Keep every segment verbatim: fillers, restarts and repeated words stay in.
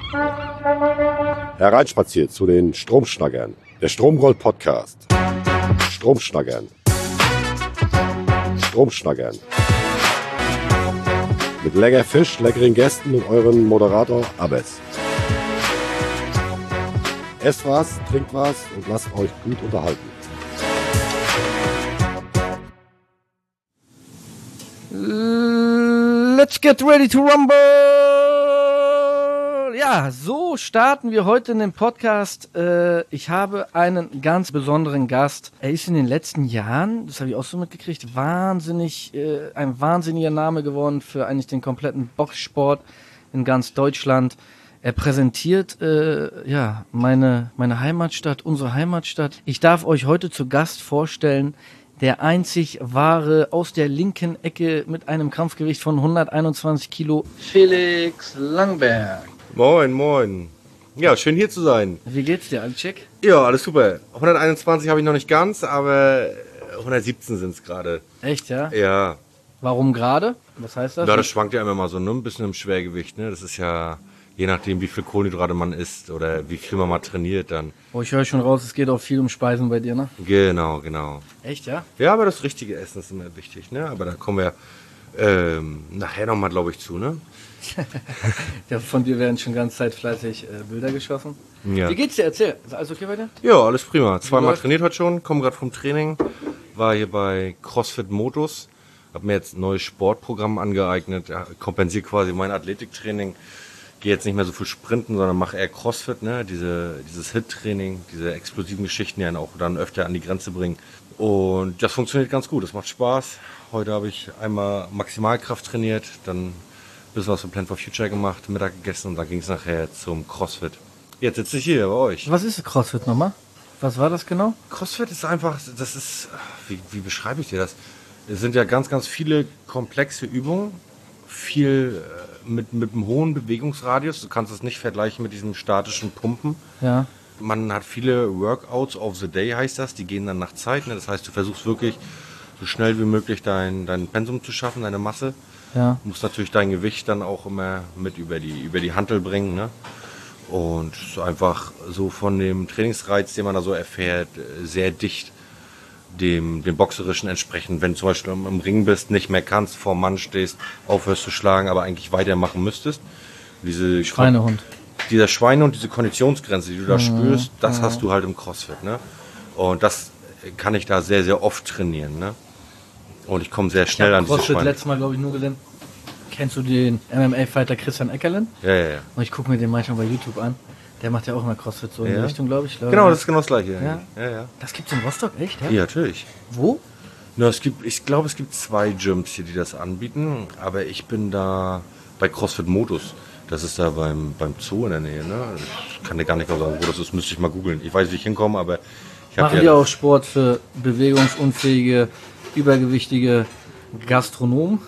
Hereinspaziert zu den Stromschnackern. Der Stromgold-Podcast. Stromschnackern. Stromschnackern. Mit lecker Fisch, leckeren Gästen und euren Moderator Abbes. Esst was, trinkt was und lasst euch gut unterhalten. Let's get ready to rumble! Ja, so starten wir heute in den Podcast. Äh, ich habe einen ganz besonderen Gast. Er ist in den letzten Jahren, das habe ich auch so mitgekriegt, wahnsinnig, äh, ein wahnsinniger Name geworden für eigentlich den kompletten Boxsport in ganz Deutschland. Er präsentiert äh, ja meine meine Heimatstadt, unsere Heimatstadt. Ich darf euch heute zu Gast vorstellen, der einzig wahre aus der linken Ecke mit einem Kampfgewicht von hunderteinundzwanzig Kilo, Felix Langberg. Moin, moin. Ja, schön hier zu sein. Wie geht's dir, alles schick? Ja, alles super. hunderteinundzwanzig habe ich noch nicht ganz, aber hundertsiebzehn sind es gerade. Echt, ja? Ja. Warum gerade? Was heißt das? Ja, das schwankt ja immer mal so, ne? Ein bisschen im Schwergewicht, ne? Das ist ja je nachdem, wie viel Kohlenhydrate man isst oder wie viel man mal trainiert dann. Oh, ich höre schon raus, es geht auch viel um Speisen bei dir, ne? Genau, genau. Echt, ja? Ja, aber das richtige Essen ist immer wichtig, ne? Aber da kommen wir ähm, nachher nochmal, glaube ich, zu, ne? Ja, von dir werden schon ganz Zeit fleißig äh, Bilder geschossen. Ja. Wie geht's dir? Erzähl. Ist alles okay bei dir? Ja, alles prima. Zweimal läuft? trainiert heute schon, komme gerade vom Training, war hier bei CrossFit Modus, habe mir jetzt ein neues Sportprogramm angeeignet, ja, kompensiere quasi mein Athletiktraining, gehe jetzt nicht mehr so viel sprinten, sondern mache eher CrossFit, ne? Diese, dieses H I I T-Training, diese explosiven Geschichten, die einen auch dann öfter an die Grenze bringen. Und das funktioniert ganz gut, das macht Spaß. Heute habe ich einmal Maximalkraft trainiert, dann ein bisschen was für Plan for Future gemacht, Mittag gegessen und dann ging es nachher zum CrossFit. Jetzt sitze ich hier bei euch. Was ist CrossFit nochmal? Was war das genau? CrossFit ist einfach, das ist, wie, wie beschreibe ich dir das? Es sind ja ganz, ganz viele komplexe Übungen, viel äh, mit, mit einem hohen Bewegungsradius. Du kannst es nicht vergleichen mit diesem statischen Pumpen. Ja. Man hat viele Workouts of the day, heißt das, die gehen dann nach Zeit. Ne? Das heißt, du versuchst wirklich so schnell wie möglich dein, dein Pensum zu schaffen, deine Masse. Ja. Du musst natürlich dein Gewicht dann auch immer mit über die, über die Hantel bringen. Ne? Und so einfach so von dem Trainingsreiz, den man da so erfährt, sehr dicht dem, dem Boxerischen entsprechend. Wenn du zum Beispiel im Ring bist, nicht mehr kannst, vor dem Mann stehst, aufhörst zu schlagen, aber eigentlich weitermachen müsstest. Diese Schweinehund. Dieser Schweinehund, diese Konditionsgrenze, die du da mhm. spürst, das mhm. hast du halt im CrossFit. Ne? Und das kann ich da sehr, sehr oft trainieren. Ne? Und ich komme sehr schnell an diese CrossFit Schweine. letztes Mal, glaube ich, nur gesehen. Kennst du den M M A-Fighter Christian Eckerlen? Ja, ja, ja. Und ich gucke mir den manchmal bei YouTube an. Der macht ja auch immer CrossFit so in ja. die Richtung, glaube ich. Glaub, genau, ja. das ist genau das Gleiche. Ja? Ja, ja. Das gibt's in Rostock, echt? Ja, ja natürlich. Wo? Na, es gibt, ich glaube, es gibt zwei Gyms hier, die das anbieten. Aber ich bin da bei CrossFit Modus. Das ist da beim, beim Zoo in der Nähe. Ne? Ich kann dir gar nicht genau sagen, wo das ist. Müsste ich mal googeln. Ich weiß, wie ich hinkomme, aber ich habe Machen ja die auch Sport für bewegungsunfähige, übergewichtige Gastronomen?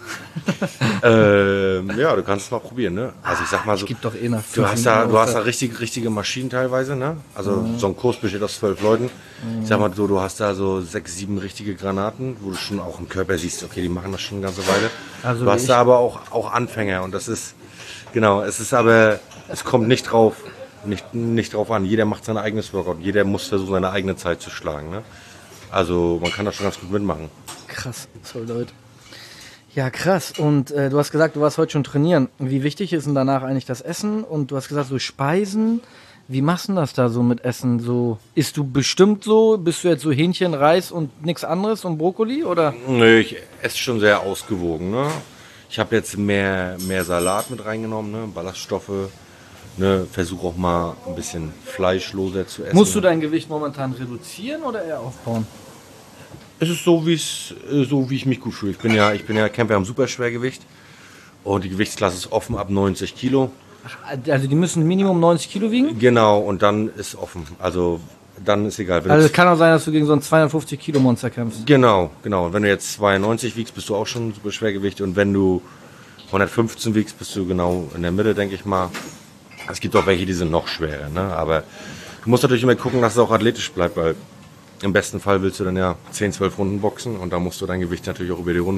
ähm, ja, du kannst es mal probieren, ne? Also ich sag mal so, es gibt doch eh nach du hast da, Euro du hast da richtig, richtige Maschinen teilweise, ne? Also mhm. so ein Kurs besteht aus zwölf Leuten. Mhm. Ich sag mal so, du hast da so sechs, sieben richtige Granaten, wo du schon auch im Körper siehst, okay, die machen das schon eine ganze Weile. Also du hast da aber auch, auch Anfänger und das ist, genau, es ist aber, es kommt nicht drauf, nicht, nicht drauf an. Jeder macht sein eigenes Workout, jeder muss versuchen, seine eigene Zeit zu schlagen, ne? Also man kann das schon ganz gut mitmachen. Krass, so Leute. Ja, krass. Und äh, du hast gesagt, du warst heute schon trainieren. Wie wichtig ist denn danach eigentlich das Essen? Und du hast gesagt, so Speisen. Wie machst du das da so mit Essen? So, isst du bestimmt so? Bist du jetzt so Hähnchen, Reis und nichts anderes und Brokkoli? Oder? Nö, ich esse schon sehr ausgewogen. Ne? Ich habe jetzt mehr, mehr Salat mit reingenommen, ne? Ballaststoffe. Ne? Versuche auch mal ein bisschen fleischloser zu essen. Musst du dein Gewicht momentan reduzieren oder eher aufbauen? Es ist so, wie's, so wie ich mich gut fühle. Ich bin ja, ich bin ja Camper am Superschwergewicht und die Gewichtsklasse ist offen ab neunzig Kilo. Also die müssen Minimum neunzig Kilo wiegen? Genau, und dann ist offen. Also dann ist egal. Wenn also es kann auch sein, dass du gegen so ein zweihundertfünfzig Kilo Monster kämpfst. Genau, genau. Und wenn du jetzt zweiundneunzig wiegst, bist du auch schon Superschwergewicht. Und wenn du hundertfünfzehn wiegst, bist du genau in der Mitte, denke ich mal. Es gibt auch welche, die sind noch schwerer. Ne? Aber du musst natürlich immer gucken, dass es auch athletisch bleibt, weil im besten Fall willst du dann ja zehn, zwölf Runden boxen und da musst du dein Gewicht natürlich auch über die Runden bringen.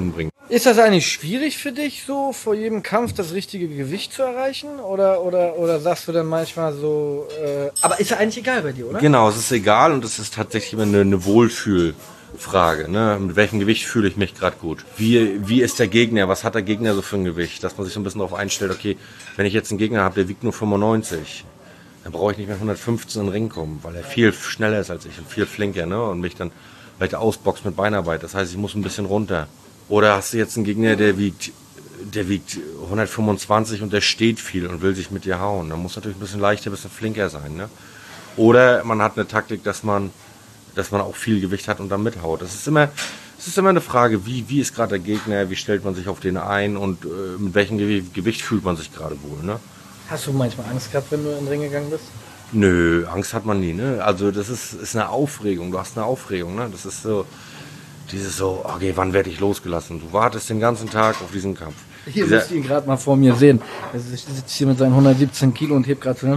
Ist das eigentlich schwierig für dich, so vor jedem Kampf das richtige Gewicht zu erreichen? Oder, oder, oder sagst du dann manchmal so, äh, aber ist ja eigentlich egal bei dir, oder? Genau, es ist egal und es ist tatsächlich immer eine, eine Wohlfühlfrage. Ne? Mit welchem Gewicht fühle ich mich gerade gut? Wie, wie ist der Gegner? Was hat der Gegner so für ein Gewicht? Dass man sich so ein bisschen darauf einstellt, okay, wenn ich jetzt einen Gegner habe, der wiegt nur fünfundneunzig, dann brauche ich nicht mehr hundertfünfzehn in den Ring kommen, weil er viel schneller ist als ich und viel flinker, ne? Und mich dann vielleicht ausboxt mit Beinarbeit. Das heißt, ich muss ein bisschen runter. Oder hast du jetzt einen Gegner, der wiegt, der wiegt hundertfünfundzwanzig und der steht viel und will sich mit dir hauen. Dann muss natürlich ein bisschen leichter, ein bisschen flinker sein. Ne? Oder man hat eine Taktik, dass man, dass man auch viel Gewicht hat und dann mithaut. Das ist immer, das ist immer eine Frage, wie, wie ist gerade der Gegner, wie stellt man sich auf den ein und äh, mit welchem Gewicht, Gewicht fühlt man sich gerade wohl. Ne? Hast du manchmal Angst gehabt, wenn du in den Ring gegangen bist? Nö, Angst hat man nie. Ne? Also das ist, ist eine Aufregung. Du hast eine Aufregung. Ne? Das ist so... Dieses so, okay, wann werde ich losgelassen? Du wartest den ganzen Tag auf diesen Kampf. Hier Dieser, müsst ihr ihn gerade mal vor mir sehen. Er sitzt hier mit seinen hundertsiebzehn Kilo und hebt gerade so.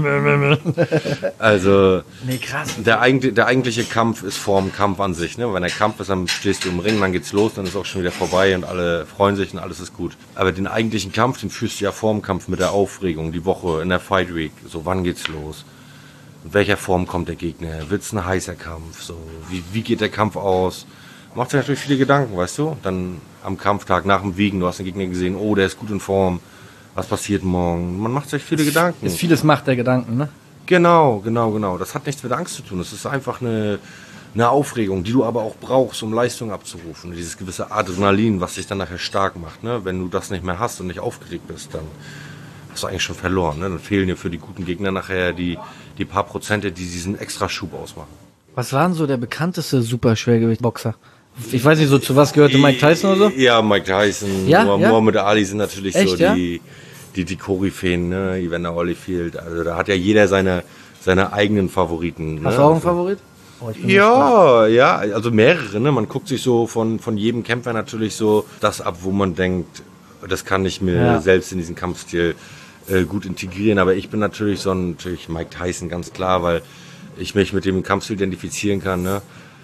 also, Nee, krass. der, eigentlich, der eigentliche Kampf ist vor dem Kampf an sich. Ne? Wenn der Kampf ist, dann stehst du im Ring, dann geht's los, dann ist auch schon wieder vorbei und alle freuen sich und alles ist gut. Aber den eigentlichen Kampf, den führst du ja vor dem Kampf mit der Aufregung, die Woche in der Fight Week. So, wann geht's los? In welcher Form kommt der Gegner? Wird's ein heißer Kampf? So, wie, wie geht der Kampf aus? Macht sich natürlich viele Gedanken, weißt du? Dann am Kampftag, nach dem Wiegen, du hast den Gegner gesehen, oh, der ist gut in Form, was passiert morgen? Man macht sich viele ist, Gedanken. Ist vieles Macht der Gedanken, ne? Genau, genau, genau. Das hat nichts mit Angst zu tun. Das ist einfach eine, eine Aufregung, die du aber auch brauchst, um Leistung abzurufen. Dieses gewisse Adrenalin, was dich dann nachher stark macht. Ne? Wenn du das nicht mehr hast und nicht aufgeregt bist, dann hast du eigentlich schon verloren. Ne? Dann fehlen dir für die guten Gegner nachher die, die paar Prozente, die diesen Extraschub ausmachen. Was war denn so der bekannteste Superschwergewicht-Boxer? Ich weiß nicht, so zu was gehörte Mike Tyson oder so? Ja, Mike Tyson, ja? Muhammad ja? Muhammad Ali sind natürlich Echt, so ja? die, die, die Koryphäen, ne? Evander Holyfield. Also da hat ja jeder seine, seine eigenen Favoriten. Hast ne? du auch einen also, Favorit? Oh, ich bin ja, ja, also mehrere. Ne? Man guckt sich so von, von jedem Kämpfer natürlich so das ab, wo man denkt, das kann ich mir Ja. selbst in diesen Kampfstil äh, gut integrieren. Aber ich bin natürlich so ein, natürlich Mike Tyson, ganz klar, weil ich mich mit dem Kampfstil identifizieren kann. Ne?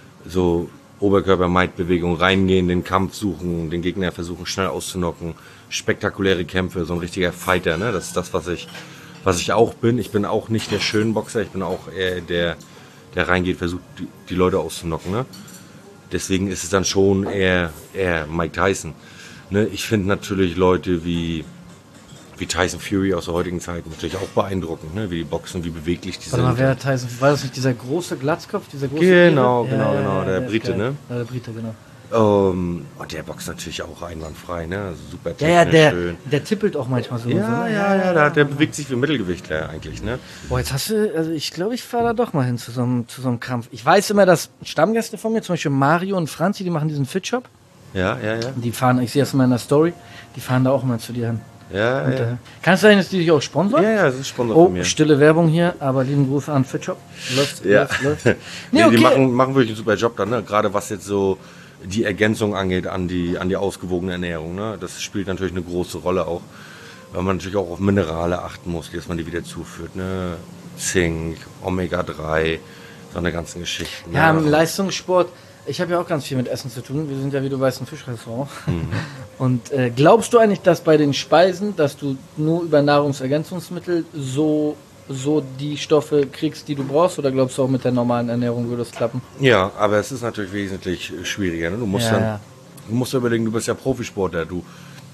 So Oberkörper-Might-Bewegung reingehen, den Kampf suchen, den Gegner versuchen schnell auszunocken, spektakuläre Kämpfe, so ein richtiger Fighter, ne? Das ist das, was ich, was ich auch bin. Ich bin auch nicht der Schönboxer, ich bin auch eher der, der reingeht, versucht die, die Leute auszunocken, ne? Deswegen ist es dann schon eher, eher Mike Tyson. Ne? Ich finde natürlich Leute wie, wie Tyson Fury aus der heutigen Zeit natürlich auch beeindruckend, ne? Wie die boxen, wie beweglich die Warte sind. mal, wer Tyson? War das nicht dieser große Glatzkopf? Dieser große Genau, Ire? genau, Ja, genau, ja, der ist Brite, geil. ne? Ja, der Brite, genau. Ähm, und der boxt natürlich auch einwandfrei, ne? Also super Ja, technisch, ja, der, schön. der tippelt auch manchmal so. und so, Ja, ne? ja, ja, der, der bewegt sich wie Mittelgewichtler eigentlich, ne? Boah, jetzt hast du, also ich glaube, ich fahre da doch mal hin zu so, einem, zu so einem Kampf. Ich weiß immer, dass Stammgäste von mir, zum Beispiel Mario und Franzi, die machen diesen Fit-Shop. Ja, ja, ja. Die fahren, ich sehe das immer in der Story, die fahren da auch immer zu dir hin. Ja, Und, ja. äh, kann es sein, dass die dich auch sponsern? Ja, ja, das ist Sponsor Oh, von mir. stille Werbung hier, aber lieben Gruß an Fitshop. Läuft, Ja. läuft, läuft. Nee, Nee, okay. Die machen, machen wirklich einen super Job dann, ne? Gerade was jetzt so die Ergänzung angeht an die, an die ausgewogene Ernährung, ne? Das spielt natürlich eine große Rolle auch, weil man natürlich auch auf Minerale achten muss, dass man die wieder zuführt, ne? Zink, Omega drei, so eine ganzen Geschichten. Ja, im ne? Leistungssport, ich habe ja auch ganz viel mit Essen zu tun. Wir sind ja, wie du weißt, ein Fischrestaurant. Mhm. Und äh, glaubst du eigentlich, dass bei den Speisen, dass du nur über Nahrungsergänzungsmittel so, so die Stoffe kriegst, die du brauchst? Oder glaubst du auch mit der normalen Ernährung würde es klappen? Ja, aber es ist natürlich wesentlich schwieriger. Ne? Du musst Ja, dann, ja. du musst ja überlegen, du bist ja Profisportler, du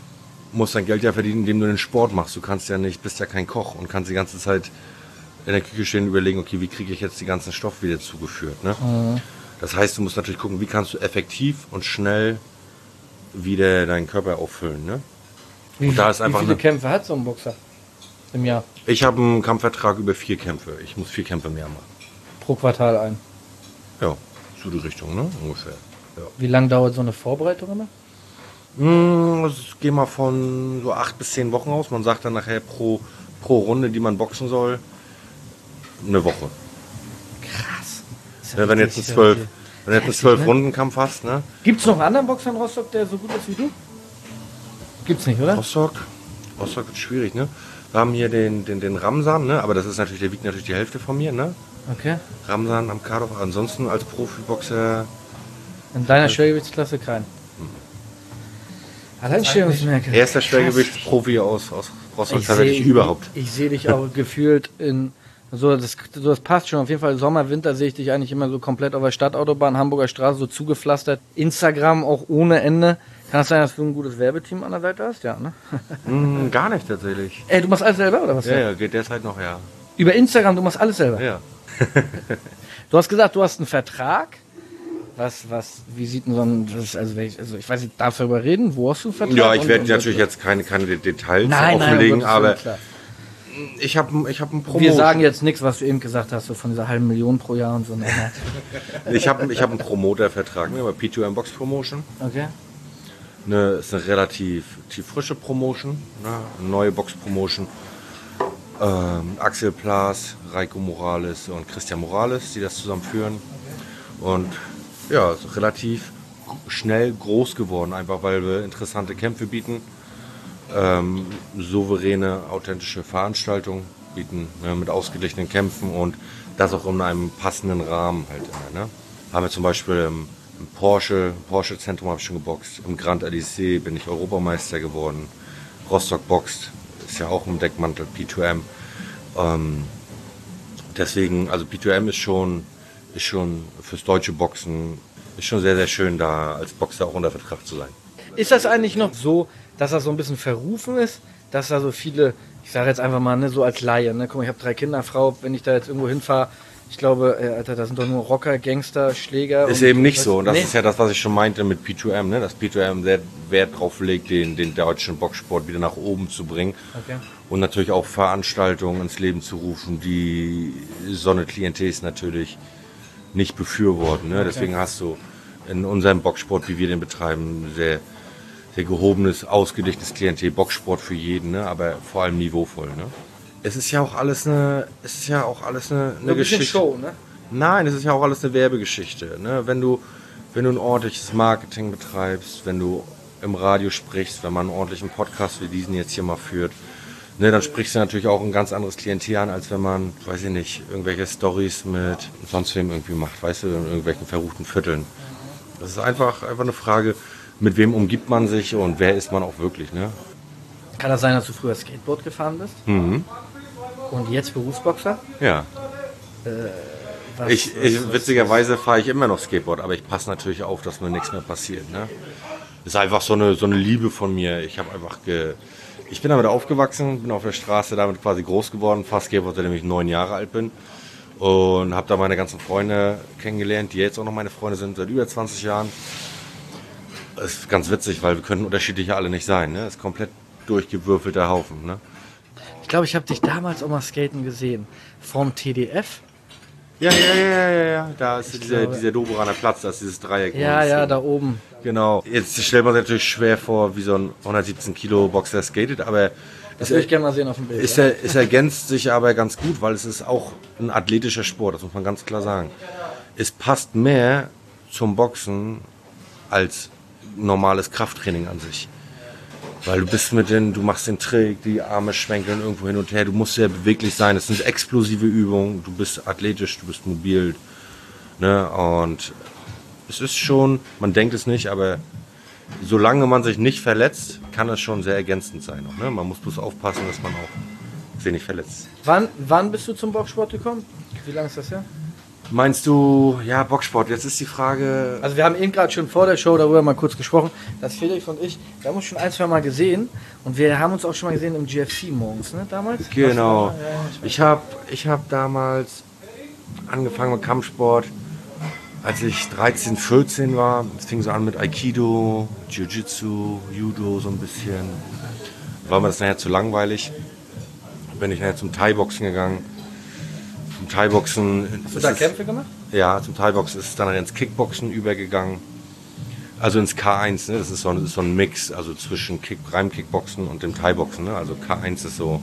musst dein Geld ja verdienen, indem du den Sport machst. Du kannst ja nicht, bist ja kein Koch und kannst die ganze Zeit in der Küche stehen und überlegen, okay, wie kriege ich jetzt die ganzen Stoffe wieder zugeführt. Ne? Mhm. Das heißt, du musst natürlich gucken, wie kannst du effektiv und schnell wieder deinen Körper auffüllen. Ne? Wie, Und da ist einfach wie viele eine- Kämpfe hat so ein Boxer im Jahr? Ich habe einen Kampfvertrag über vier Kämpfe. Ich muss vier Kämpfe mehr machen. Pro Quartal ein. Ja, so die Richtung, ne? Ungefähr. Ja. Wie lange dauert so eine Vorbereitung immer? Hm, ich gehe mal von so acht bis zehn Wochen aus. Man sagt dann nachher pro, pro Runde, die man boxen soll, eine Woche. Krass. Ja, wenn du jetzt einen zwölf, wenn du jetzt einen zwölf Runden Kampf hast, ne? Gibt es noch einen anderen Boxer in Rostock, der so gut ist wie du? Gibt's nicht, oder? Rostock, Rostock ist schwierig, ne? Wir haben hier den, den, den Ramsan, ne? Aber das ist natürlich, der wiegt natürlich die Hälfte von mir, ne? Okay. Ramsan am Kardorf. Ansonsten als Profiboxer, In deiner Schwergewichtsklasse kein. Alleinstellungsmerkmal. Erster Schwergewichtsprofi aus, aus Rostock Ich tatsächlich seh- überhaupt. Ich sehe dich auch gefühlt in, so das, so das passt schon. Auf jeden Fall Sommer, Winter sehe ich dich eigentlich immer so komplett auf der Stadtautobahn, Hamburger Straße, so zugepflastert. Instagram auch ohne Ende. Kann es sein, dass du ein gutes Werbeteam an der Seite hast? Ja, ne? Hm, gar nicht tatsächlich. Ey, du machst alles selber, oder was? Ja, ja, geht derzeit noch, ja. Über Instagram, du machst alles selber? Ja. Du hast gesagt, du hast einen Vertrag. Was, was, wie sieht denn so ein, das, also, welch, also ich weiß nicht, darfst du darüber reden? Wo hast du einen Vertrag? Ja, ich Und- werde und- natürlich jetzt keine, keine Details nein, nein, offenlegen, um Gottes aber Willen, klar. ich habe ich hab einen Promotion. Wir sagen jetzt nichts, was du eben gesagt hast, so von dieser halben Million pro Jahr und so. Nein, nein. Ich habe ich hab einen Promotervertrag ne, bei P zwei M Box Promotion. Okay. Eine, ist eine relativ tief frische Promotion, ne, eine neue Box Promotion. Ähm, Axel Plas, Reiko Morales und Christian Morales, die das zusammenführen. Und ja, ist relativ schnell groß geworden, einfach weil wir interessante Kämpfe bieten, ähm, souveräne, authentische Veranstaltungen bieten, ne, mit ausgeglichenen Kämpfen und das auch in einem passenden Rahmen halt immer. Ne? Haben wir zum Beispiel im, im Porsche, Porsche Zentrum habe ich schon geboxt, im Grand Elysée bin ich Europameister geworden, Rostock boxt, ist ja auch im Deckmantel P zwei M. Ähm, deswegen, also P zwei M ist schon, ist schon fürs deutsche Boxen, ist schon sehr, sehr schön, da als Boxer auch unter Vertrag zu sein. Ist das eigentlich noch so, dass das so ein bisschen verrufen ist, dass da so viele, ich sage jetzt einfach mal, ne, so als Laie, ne, guck mal, ich habe drei Kinder, Frau, wenn ich da jetzt irgendwo hinfahre, ich glaube, äh, Alter, das sind doch nur Rocker, Gangster, Schläger. Ist und- eben nicht so. Und das Nee. ist ja das, was ich schon meinte mit P zwei M, ne? Dass P zwei M sehr Wert drauf legt, den, den deutschen Boxsport wieder nach oben zu bringen. Okay. Und natürlich auch Veranstaltungen ins Leben zu rufen, die so eine Klientel natürlich nicht befürworten. Ne? Deswegen hast du in unserem Boxsport, wie wir den betreiben, sehr, sehr gehobenes, ausgeglichenes Klientel, Boxsport für jeden, ne? Aber vor allem niveauvoll. Ne? Es ist ja auch alles eine, es ist ja auch alles eine, eine So ein bisschen Geschichte. Show, ne? Nein, es ist ja auch alles eine Werbegeschichte. Ne? Wenn du, wenn du ein ordentliches Marketing betreibst, wenn du im Radio sprichst, wenn man einen ordentlichen Podcast wie diesen jetzt hier mal führt, ne, dann sprichst du natürlich auch ein ganz anderes Klientel an, als wenn man, weiß ich nicht, irgendwelche Storys mit sonst wem irgendwie macht, weißt du, in irgendwelchen verruchten Vierteln. Das ist einfach, einfach eine Frage, mit wem umgibt man sich und wer ist man auch wirklich, ne? Kann das sein, dass du früher Skateboard gefahren bist? Mhm. Und jetzt Berufsboxer? Ja. Was, Ich, ich, witzigerweise fahre ich immer noch Skateboard, aber ich passe natürlich auf, dass mir nichts mehr passiert. Ne? Das ist einfach so eine, so eine Liebe von mir. Ich habe einfach ge, ich bin damit aufgewachsen, bin auf der Straße damit quasi groß geworden, fahre Skateboard, seitdem ich neun Jahre alt bin. Und habe da meine ganzen Freunde kennengelernt, die jetzt auch noch meine Freunde sind, seit über zwanzig Jahren. Das ist ganz witzig, weil wir können unterschiedliche alle nicht sein. Ne? Das ist komplett durchgewürfelter Haufen. Ne? Ich glaube, ich habe dich damals auch mal skaten gesehen. Vom T D F. Ja, ja, ja, ja, ja. Da ist dieser, glaube- dieser Doberaner Platz, da ist dieses Dreieck. Ja, Und ja, so. da oben. Genau. Jetzt stellt man sich natürlich schwer vor, wie so ein hundertsiebzehn Kilo Boxer skatet, aber Das es, würde ich gerne mal sehen auf dem Bild. es, ja. er, es ergänzt sich aber ganz gut, weil es ist auch ein athletischer Sport, das muss man ganz klar sagen. Es passt mehr zum Boxen als normales Krafttraining an sich. Weil du bist mit den, du machst den Trick, die Arme schwenkeln irgendwo hin und her, du musst sehr beweglich sein, es sind explosive Übungen, du bist athletisch, du bist mobil. Ne? Und es ist schon, man denkt es nicht, aber solange man sich nicht verletzt, kann es schon sehr ergänzend sein. Auch, ne? Man muss bloß aufpassen, dass man auch sich nicht verletzt. Wann, wann bist du zum Boxsport gekommen? Wie lange ist das her? Meinst du, ja, Boxsport, jetzt ist die Frage... Also wir haben eben gerade schon vor der Show darüber mal kurz gesprochen, dass Felix und ich, wir haben uns schon ein, zwei Mal gesehen und wir haben uns auch schon mal gesehen im G F C morgens, ne, damals? Genau. Was war da? Ja, ja, ich weiß. Ich habe ich hab damals angefangen mit Kampfsport, als ich dreizehn, vierzehn war. Es fing so an mit Aikido, Jiu-Jitsu, Judo so ein bisschen. War mir das nachher zu langweilig. Bin ich nachher zum Thai-Boxen gegangen. Zum Thai-Boxen... Hast du da Kämpfe gemacht? Ja, zum Thai-Boxen ist es dann nachher ins Kickboxen übergegangen. Also ins K eins, ne? Das ist so ein, ist so ein Mix, also zwischen Kick, Reim-Kickboxen und dem Thai-Boxen. Ne? Also K eins ist so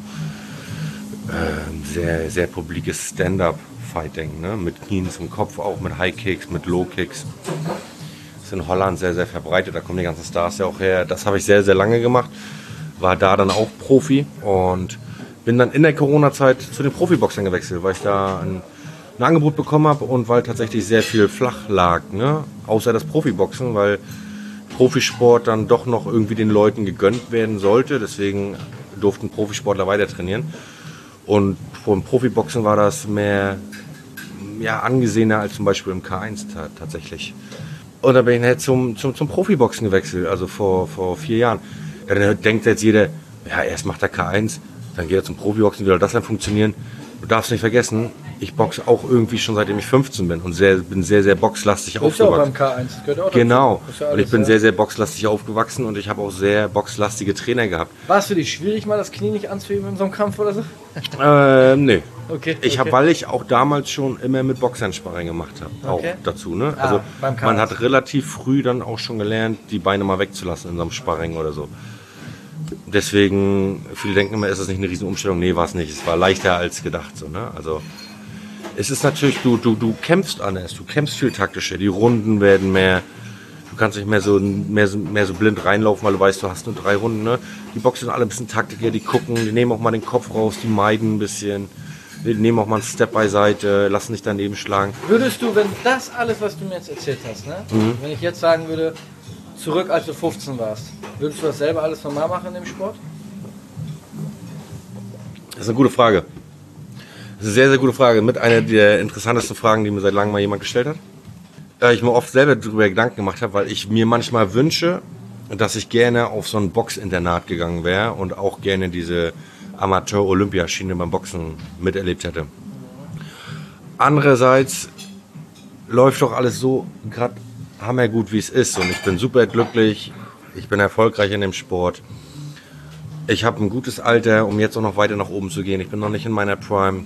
ähm, sehr, sehr publikes Stand-Up-Fighting, ne? Mit Knien zum Kopf, auch mit High-Kicks, mit Low-Kicks. Das ist in Holland sehr, sehr verbreitet, da kommen die ganzen Stars ja auch her. Das habe ich sehr, sehr lange gemacht, war da dann auch Profi und bin dann in der Corona-Zeit zu den Profiboxern gewechselt, weil ich da ein, ein Angebot bekommen habe und weil tatsächlich sehr viel flach lag, ne? Außer das Profiboxen, weil Profisport dann doch noch irgendwie den Leuten gegönnt werden sollte. Deswegen durften Profisportler weiter trainieren. Und vom Profiboxen war das mehr ja, angesehener als zum Beispiel im K eins ta- tatsächlich. Und dann bin ich halt zum, zum, zum Profiboxen gewechselt, also vor, vor vier Jahren. Ja, dann denkt jetzt jeder, ja, erst macht er K eins, dann geht er zum Profiboxen, wie soll das dann funktionieren? Du darfst nicht vergessen, ich boxe auch irgendwie schon seitdem ich fünfzehn bin und sehr, bin sehr, sehr boxlastig Du bist ja auch beim aufgewachsen. K eins. Das gehört auch Genau. dazu. Ist ja Und alles, ich bin ja. sehr, sehr boxlastig aufgewachsen und ich habe auch sehr boxlastige Trainer gehabt. War es für dich schwierig, mal das Knie nicht anzuheben in so einem Kampf oder so? Ähm, nee. Okay. Ich okay. habe, weil ich auch damals schon immer mit Boxern Sparring gemacht habe, auch Okay. dazu. Ne? Ah, Also beim K man eins. hat relativ früh dann auch schon gelernt, die Beine mal wegzulassen in so einem Sparring oder so. Deswegen, viele denken immer, ist das nicht eine riesen Umstellung? Nee, war es nicht. Es war leichter als gedacht. So, ne? Also es ist natürlich, du, du, du kämpfst anders, du kämpfst viel taktischer, die Runden werden mehr, du kannst nicht mehr so, mehr, so- mehr so blind reinlaufen, weil du weißt, du hast nur drei Runden. Ne? Die Boxer sind alle ein bisschen taktischer, die gucken, die nehmen auch mal den Kopf raus, die meiden ein bisschen, die nehmen auch mal einen Step beiseite, lassen sich daneben schlagen. Würdest du, wenn das alles, was du mir jetzt erzählt hast, ne? Mhm. Wenn ich jetzt sagen würde, zurück als du fünfzehn warst, würdest du das selber alles normal machen in dem Sport? Das ist eine gute Frage. Das ist eine sehr, sehr gute Frage. Mit einer der interessantesten Fragen, die mir seit langem mal jemand gestellt hat. Da ich mir oft selber darüber Gedanken gemacht habe, weil ich mir manchmal wünsche, dass ich gerne auf so ein Boxinternat gegangen wäre und auch gerne diese Amateur-Olympiaschiene beim Boxen miterlebt hätte. Andererseits läuft doch alles so gerade hammergut, wie es ist. Und ich bin super glücklich. Ich bin erfolgreich in dem Sport. Ich habe ein gutes Alter, um jetzt auch noch weiter nach oben zu gehen. Ich bin noch nicht in meiner Prime.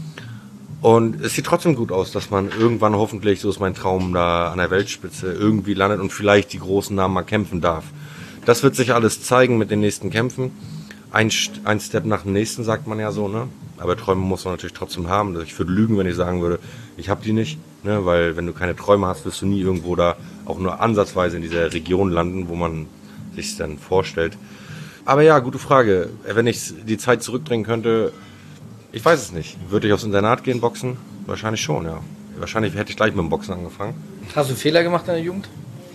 Und es sieht trotzdem gut aus, dass man irgendwann hoffentlich, so ist mein Traum, da an der Weltspitze irgendwie landet und vielleicht die großen Namen mal kämpfen darf. Das wird sich alles zeigen mit den nächsten Kämpfen. Ein, ein Step nach dem nächsten, sagt man ja so, ne? Aber Träume muss man natürlich trotzdem haben. Ich würde lügen, wenn ich sagen würde, ich habe die nicht. Ne? Weil wenn du keine Träume hast, wirst du nie irgendwo da auch nur ansatzweise in dieser Region landen, wo man sich dann vorstellt. Aber ja, gute Frage. Wenn ich die Zeit zurückdrehen könnte, ich weiß es nicht. Würde ich aufs Internat gehen, boxen? Wahrscheinlich schon, ja. Wahrscheinlich hätte ich gleich mit dem Boxen angefangen. Hast du Fehler gemacht in der Jugend?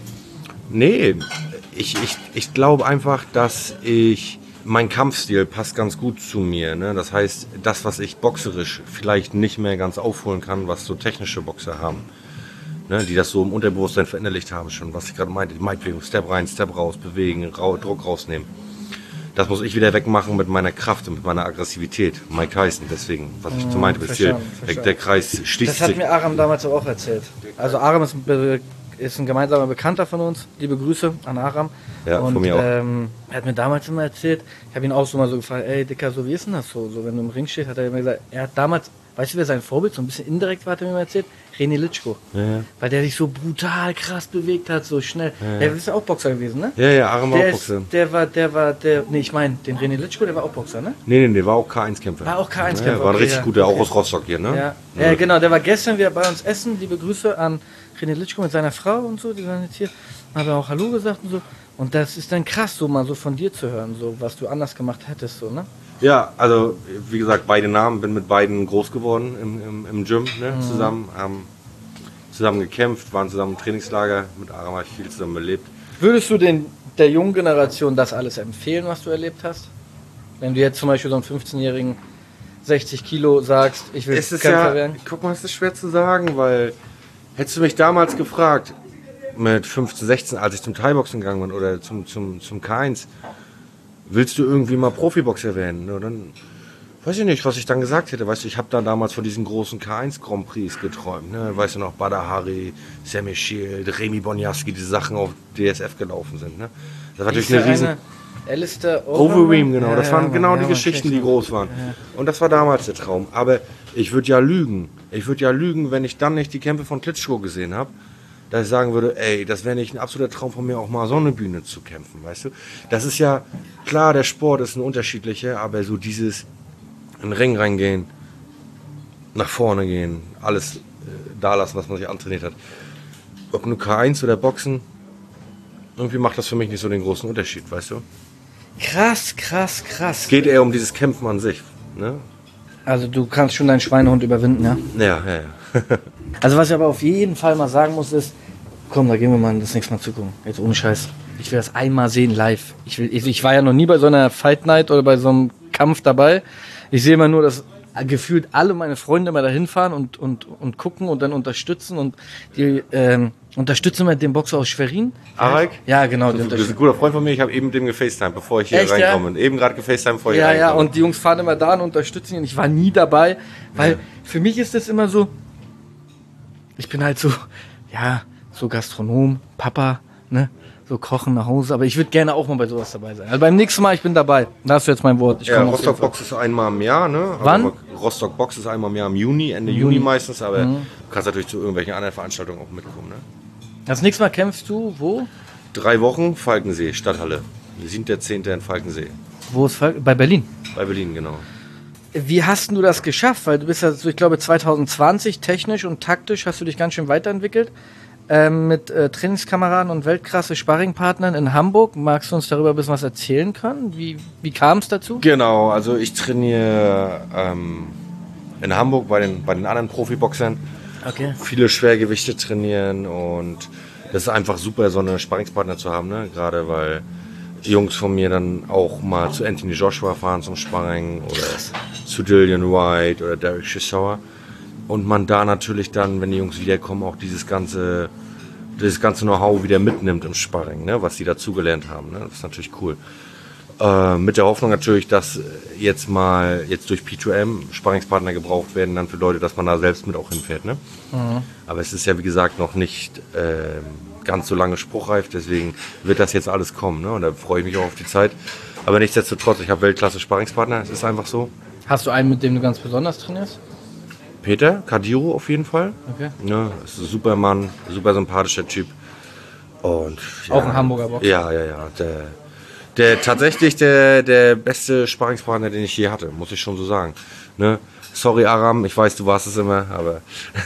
Nee, ich, ich, ich glaube einfach, dass ich, mein Kampfstil passt ganz gut zu mir. Ne? Das heißt, das, was ich boxerisch vielleicht nicht mehr ganz aufholen kann, was so technische Boxer haben. Ne? Die das so im Unterbewusstsein verinnerlicht haben schon, was ich gerade meinte. Die Mindbewegung, Step rein, Step raus, bewegen, rau, Druck rausnehmen. Das muss ich wieder wegmachen mit meiner Kraft und mit meiner Aggressivität. Mike Tyson, deswegen, was ich zu meinte, bis hier, verstanden, der, verstanden. der Kreis schließt Das hat sich. mir Aram damals auch erzählt. Also Aram ist, ein Be- ist ein gemeinsamer Bekannter von uns. Liebe Grüße an Aram. Ja, und, von mir auch. Ähm, er hat mir damals immer erzählt, ich habe ihn auch so mal so gefragt, ey Dicker, so wie ist denn das so? So wenn du im Ring stehst, hat er immer gesagt, er hat damals, weißt du wer sein Vorbild, so ein bisschen indirekt war, hat er mir mal erzählt, René Litschko. Ja, ja. Weil der sich so brutal krass bewegt hat, so schnell. Der ist ja auch Boxer gewesen, ne? Ja, ja, Aram war Der, auch ist, Boxer. der war, der war, der, nee, ich meine, den René Litschko, der war auch Boxer, ne? Nee, nee, nee, war auch K eins Kämpfer. War auch K eins Ja, Kämpfer, war ein okay, richtig ja. guter, auch Okay. aus Rostock hier, ne? Ja. Ja, genau, der war gestern wieder bei uns essen. Liebe Grüße an René Litschko mit seiner Frau und so, die waren jetzt hier. Hat er auch Hallo gesagt und so. Und das ist dann krass, so mal so von dir zu hören, so was du anders gemacht hättest, so, ne? Ja, also wie gesagt, beide Namen, bin mit beiden groß geworden im, im, im Gym ne, Mhm. zusammen, haben zusammen gekämpft, waren zusammen im Trainingslager, mit Aram habe ich viel zusammen erlebt. Würdest du den, der jungen Generation das alles empfehlen, was du erlebt hast? Wenn du jetzt zum Beispiel so einen fünfzehnjährigen sechzig Kilo sagst, ich will Es ist Kämpfer ja, werden? guck mal, es ist schwer zu sagen, weil hättest du mich damals gefragt, mit fünfzehn, sechzehn, als ich zum Thai-Boxen gegangen bin oder zum, zum, zum K eins, willst du irgendwie mal Profiboxer werden? Ne? Dann weiß ich nicht, was ich dann gesagt hätte. Weißt du, ich habe da damals von diesen großen K eins Grand Prix geträumt. Ne? Weißt du noch, Badr Hari, Sammy Shield, Remy Bonjasky, diese Sachen auf D S F gelaufen sind. Ne? Das war natürlich Ist eine der riesen... eine Alistair Overeem, genau. Ja, Das waren ja, genau Mann, die ja, Mann, Geschichten, die Mann. groß waren. Und das war damals der Traum. Aber ich würde ja lügen. Ich würde ja lügen, wenn ich dann nicht die Kämpfe von Klitschko gesehen habe, dass ich sagen würde, ey, das wäre nicht ein absoluter Traum von mir, auch mal so eine Bühne zu kämpfen, weißt du? Das ist ja, klar, der Sport ist ein unterschiedlicher, aber so dieses in den Ring reingehen, nach vorne gehen, alles äh, da lassen, was man sich antrainiert hat. Ob nur K eins oder Boxen, irgendwie macht das für mich nicht so den großen Unterschied, weißt du? Krass, krass, krass. Es geht eher um dieses Kämpfen an sich. Ne? Also du kannst schon deinen Schweinehund überwinden, ja? Ja, ja, ja. Also was ich aber auf jeden Fall mal sagen muss ist, komm, da gehen wir mal das nächste Mal zugucken. Jetzt ohne Scheiß. Ich will das einmal sehen live. Ich will, ich, ich war ja noch nie bei so einer Fight Night oder bei so einem Kampf dabei. Ich sehe immer nur, dass gefühlt alle meine Freunde mal dahin fahren und, und, und gucken und dann unterstützen und die ähm, unterstützen immer den Boxer aus Schwerin. Arik? Ja, genau. Das ist ein guter Freund von mir. Ich habe eben mit dem gefacetimed, bevor ich hier Echt, reinkomme. ja? Eben gerade gefacetimed, bevor ich Ja, hier reinkomme. ja, und die Jungs fahren immer da und unterstützen ihn. Ich war nie dabei, weil ja. für mich ist das immer so, ich bin halt so, ja, so Gastronom, Papa, ne? So kochen nach Hause, aber ich würde gerne auch mal bei sowas dabei sein. Also beim nächsten Mal, ich bin dabei. Da hast du jetzt mein Wort. Ich ja, Rostock Box ist einmal im Jahr, ne? Wann? Also Rostock Box ist einmal im Jahr im Juni, Ende Juni, Juni meistens, aber mhm. du kannst natürlich zu irgendwelchen anderen Veranstaltungen auch mitkommen, ne? Das nächste Mal kämpfst du wo? Drei Wochen, Falkensee, Stadthalle. siebter zehnter in Falkensee. Wo ist Falk? Bei Berlin? Bei Berlin, genau. Wie hast du das geschafft? Weil du bist ja, ich glaube, zwanzig zwanzig technisch und taktisch hast du dich ganz schön weiterentwickelt. Ähm, mit äh, Trainingskameraden und weltklasse Sparringpartnern in Hamburg. Magst du uns darüber ein bisschen was erzählen können? Wie, wie kam es dazu? Genau, also ich trainiere ähm, in Hamburg bei den, bei den anderen Profiboxern. Okay. Viele Schwergewichte trainieren und das ist einfach super, so eine Sparringspartner zu haben, ne? Gerade weil Jungs von mir dann auch mal zu Anthony Joshua fahren zum Sparring oder Krass. zu Dillian White oder Derek Chisora. Und man da natürlich dann, wenn die Jungs wiederkommen, auch dieses ganze, dieses ganze Know-how wieder mitnimmt im Sparring, ne, was die dazugelernt haben. Ne? Das ist natürlich cool. Äh, mit der Hoffnung natürlich, dass jetzt mal jetzt durch P zwei M Sparringspartner gebraucht werden, dann für Leute, dass man da selbst mit auch hinfährt. Ne? Mhm. Aber es ist ja, wie gesagt, noch nicht äh, ganz so lange spruchreif, deswegen wird das jetzt alles kommen. Ne? Und da freue ich mich auch auf die Zeit. Aber nichtsdestotrotz, ich habe Weltklasse Sparringspartner, es ist einfach so. Hast du einen, mit dem du ganz besonders trainierst? Peter Kadiro auf jeden Fall. Okay. Ja, ist ein super Mann, super sympathischer Typ. Und, ja, auch ein Hamburger Boxer. Ja, ja, ja. Der, der tatsächlich der, der beste Sparringspartner, den ich je hatte, muss ich schon so sagen. Ne? Sorry Aram, ich weiß, du warst es immer, aber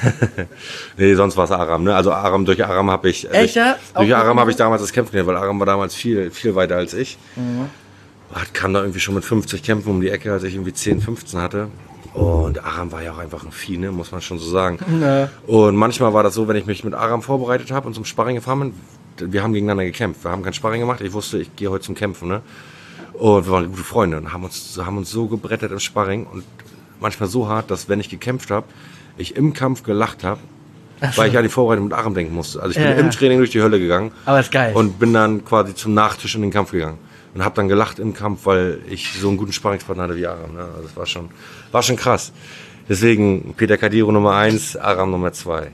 nee, sonst war es Aram. Ne? Also Aram, durch Aram habe ich, also Echt, ja? durch, durch Aram habe ich damals das Kämpfen, weil Aram war damals viel, viel weiter als ich. Mhm. Kam da irgendwie schon mit fünfzig Kämpfen um die Ecke, als ich irgendwie zehn, fünfzehn hatte. Und Aram war ja auch einfach ein Vieh, ne, muss man schon so sagen. Ja. Und manchmal war das so, wenn ich mich mit Aram vorbereitet habe und zum Sparring gefahren bin, wir haben gegeneinander gekämpft. Wir haben kein Sparring gemacht, ich wusste, ich gehe heute zum Kämpfen. Ne? Und wir waren gute Freunde und haben uns, haben uns so gebrettet im Sparring und manchmal so hart, dass wenn ich gekämpft habe, ich im Kampf gelacht habe, weil ich an die Vorbereitung mit Aram denken musste. Also ich bin ja, im Training durch die Hölle gegangen. Aber ist geil. Und bin dann quasi zum Nachtisch in den Kampf gegangen. Und habe dann gelacht im Kampf, weil ich so einen guten Sparringspartner hatte wie Aram. Ne? Also das war schon, war schon krass. Deswegen Peter Kadiro Nummer eins, Aram Nummer zwei.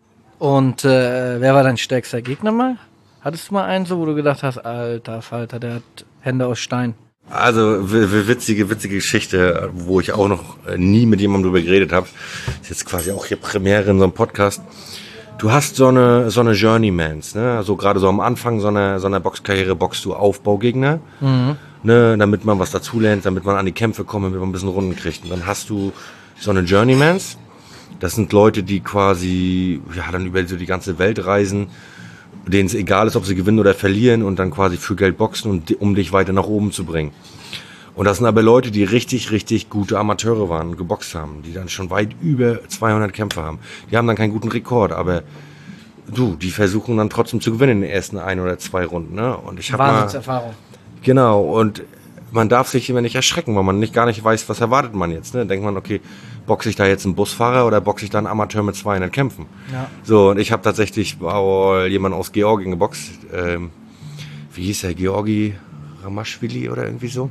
Und äh, wer war dein stärkster Gegner mal? Hattest du mal einen so, wo du gedacht hast, alter Falter, der hat Hände aus Stein? Also witzige, witzige Geschichte, wo ich auch noch nie mit jemandem drüber geredet habe. Ist jetzt quasi auch hier Premiere in so einem Podcast. Du hast so eine so eine Journeymans, ne? Also gerade so am Anfang so einer so einer Boxkarriere boxst du Aufbaugegner, mhm. ne? Damit man was dazulernt, damit man an die Kämpfe kommt, damit man ein bisschen Runden kriegt. Und dann hast du so eine Journeymans. Das sind Leute, die quasi ja dann über so die ganze Welt reisen, denen es egal ist, ob sie gewinnen oder verlieren und dann quasi für Geld boxen, und um dich weiter nach oben zu bringen. Und das sind aber Leute, die richtig, richtig gute Amateure waren und geboxt haben, die dann schon weit über zweihundert Kämpfe haben. Die haben dann keinen guten Rekord, aber du, die versuchen dann trotzdem zu gewinnen in den ersten ein oder zwei Runden. Ne? Und ich habe Wahnsinnserfahrung. Genau, und man darf sich immer nicht erschrecken, weil man nicht gar nicht weiß, was erwartet man jetzt. Ne? Denkt man, okay, boxe ich da jetzt einen Busfahrer oder boxe ich da einen Amateur mit zweihundert Kämpfen? Ja. So, und ich habe tatsächlich oh, jemanden aus Georgien geboxt. Ähm, wie hieß der? Georgi Ramaschwili oder irgendwie so.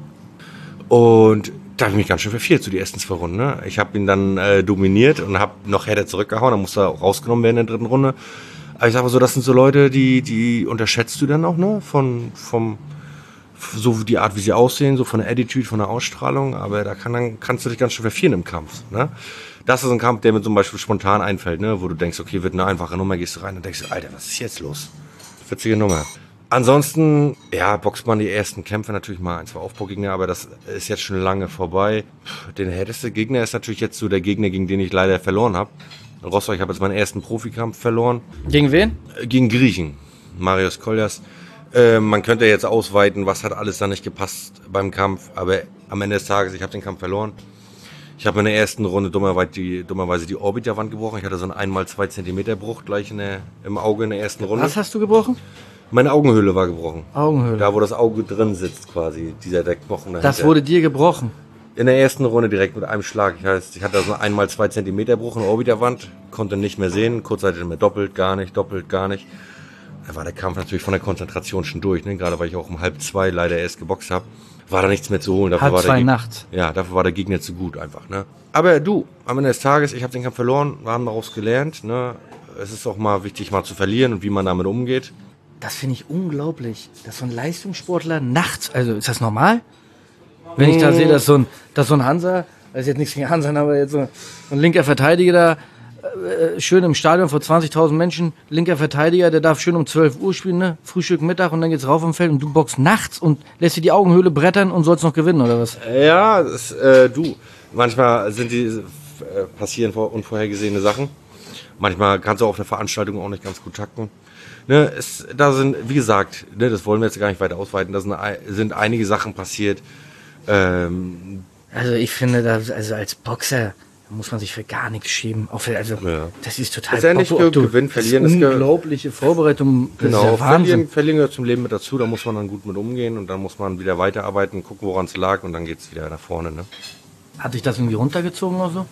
Und da habe ich mich ganz schön verfehlt, so die ersten zwei Runden. Ne? Ich habe ihn dann äh, dominiert und habe noch härter zurückgehauen, dann musste er rausgenommen werden in der dritten Runde. Aber ich sage so, das sind so Leute, die die unterschätzt du dann auch, ne? Von, vom, so die Art, wie sie aussehen, so von der Attitude, von der Ausstrahlung. Aber da kann dann, kannst du dich ganz schön verfehlen im Kampf. Ne? Das ist ein Kampf, der mir zum Beispiel spontan einfällt, ne? Wo du denkst, okay, wird eine einfache Nummer, gehst du rein und denkst, Alter, was ist jetzt los? Witzige Nummer. Ansonsten, ja, boxt man die ersten Kämpfe natürlich mal ein, zwei Aufbaugegner, aber das ist jetzt schon lange vorbei. Den härteste Gegner ist natürlich jetzt so der Gegner, gegen den ich leider verloren habe. In Rostock, ich habe jetzt meinen ersten Profikampf verloren. Gegen wen? Gegen Griechen, Marios Koljas. Äh, man könnte jetzt ausweiten, was hat alles da nicht gepasst beim Kampf, aber am Ende des Tages, ich habe den Kampf verloren. Ich habe in der ersten Runde dummerweise die, dummerweise die Orbiterwand gebrochen. Ich hatte so einen ein mal zwei Zentimeter Bruch gleich in der, im Auge in der ersten Runde. Was hast du gebrochen? Meine Augenhöhle war gebrochen. Augenhöhle. Da, wo das Auge drin sitzt quasi, dieser der Knochen dahinter. Das wurde dir gebrochen. In der ersten Runde direkt mit einem Schlag. Ich, heißt, ich hatte so einen einmal zwei Zentimeter Bruch in der Orbiterwand, konnte nicht mehr sehen, kurzzeitig mehr doppelt, gar nicht, doppelt, gar nicht. Da war der Kampf natürlich von der Konzentration schon durch, ne? Gerade weil ich auch um halb zwei leider erst geboxt habe. War da nichts mehr zu holen. Dafür Halb war der zwei Geg- nachts. Ja, dafür war der Gegner zu gut einfach. Ne? Aber du, am Ende des Tages, ich habe den Kampf verloren, wir haben daraus gelernt. Ne? Es ist auch mal wichtig, mal zu verlieren und wie man damit umgeht. Das finde ich unglaublich, dass so ein Leistungssportler nachts, also ist das normal? Wenn ich da sehe, dass so ein, dass so ein Hansa, das ist jetzt nichts gegen Hansa, aber jetzt so ein linker Verteidiger da, äh, schön im Stadion vor zwanzigtausend Menschen, linker Verteidiger, der darf schön um zwölf Uhr spielen, ne? Frühstück, Mittag und dann geht's rauf im Feld und du boxst nachts und lässt dir die Augenhöhle brettern und sollst noch gewinnen, oder was? Ja, das, äh, du, manchmal sind die, äh, passieren vor, unvorhergesehene Sachen. Manchmal kannst du auf der Veranstaltung auch nicht ganz gut takten. Ne, es, da sind, wie gesagt, ne, das wollen wir jetzt gar nicht weiter ausweiten, da sind, sind einige Sachen passiert. Ähm, Also ich finde, da, also als Boxer muss man sich für gar nichts schämen. Auch für, also Ja. das ist total Ist ja nicht Bock, ob du- Gewinn, Verlieren das ist ist ge- unglaubliche Vorbereitung. Das genau, ist ja Wahnsinn. verlieren, verlieren gehört zum Leben mit dazu, da muss man dann gut mit umgehen und dann muss man wieder weiterarbeiten, gucken, woran es lag und dann geht's wieder nach vorne. Ne? Hat dich das irgendwie runtergezogen oder so?